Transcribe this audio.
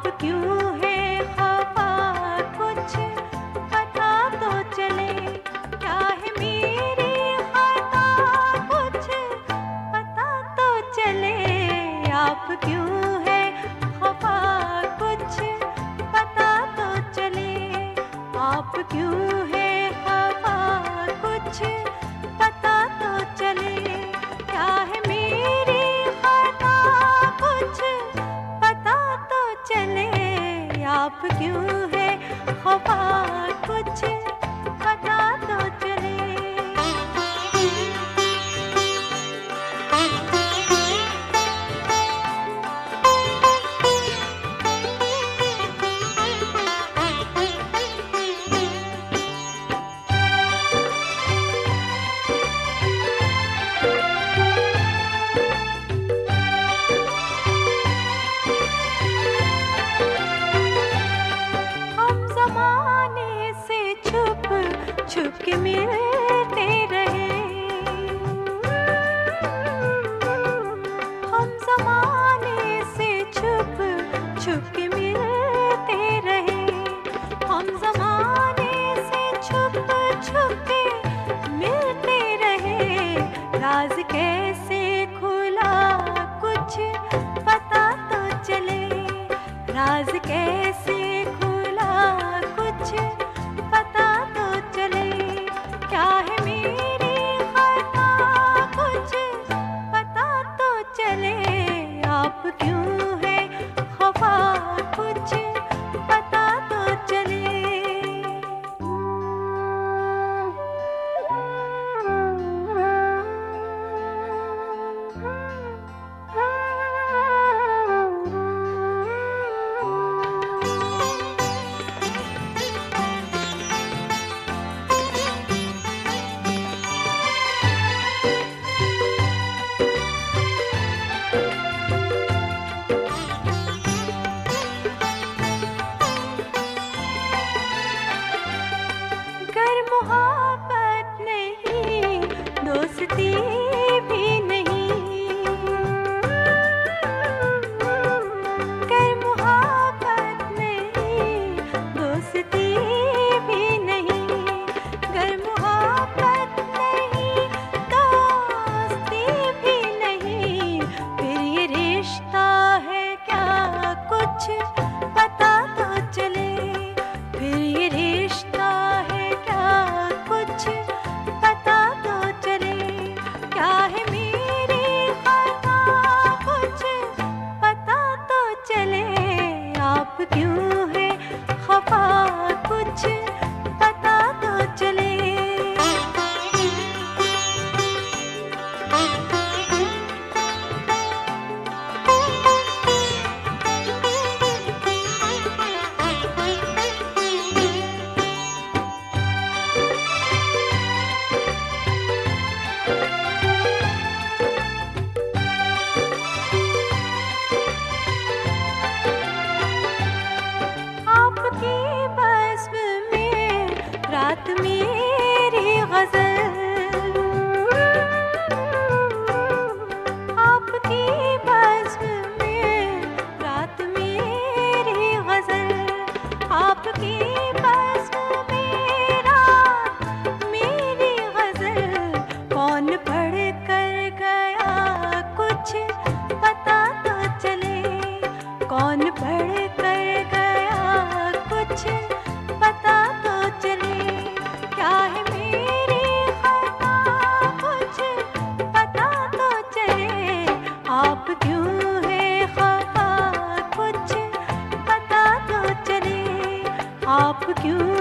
क्यों है खफा, कुछ पता तो चले। क्या है मेरी खता, कुछ पता तो चले। आप क्यों है खफा, कुछ पता तो चले। आप क्यों है खफा, कुछ पता तो चले। क्या है मेरी खता, कुछ पता तो चले। आप क्यों है खफा, कुछ पता तो चले। छुप के मिलते रहे, हम ज़माने से छुप छुप के मिलते रहे। हम ज़माने से छुप छुप के मिलते रहे। राज कैसे खुला, कुछ पता तो चले। राज कैसे खुला, कुछ पता तो चले। क्या है मेरी खता, कुछ पता तो चले। आप क्यों है खफा, कुछ पता तो चले। मोहब्बत नहीं, दोस्ती भी नहीं। कर मोहब्बत नहीं, दोस्ती भी नहीं। कर मोहब्बत नहीं, दोस्ती भी नहीं। फिर ये रिश्ता है क्या, कुछ पता तो चले। फिर ये रिश्ता है क्या, कुछ पता तो चले। क्या है मेरी खता, कुछ पता तो चले। आप क्यों है खफा, कुछ पता तो चले। रात मेरी गज़ल, आपकी बज़्म में रात मेरी गज़ल। आपकी बज़्म में रात मेरी गज़ल। कौन पढ़ कर गया, कुछ पता तो चले। कौन पढ़ कर गया, कुछ पता तो चले। क्या है मेरी खता, कुछ पता तो चले। आप क्यों है खफा, कुछ पता तो चले। आप क्यों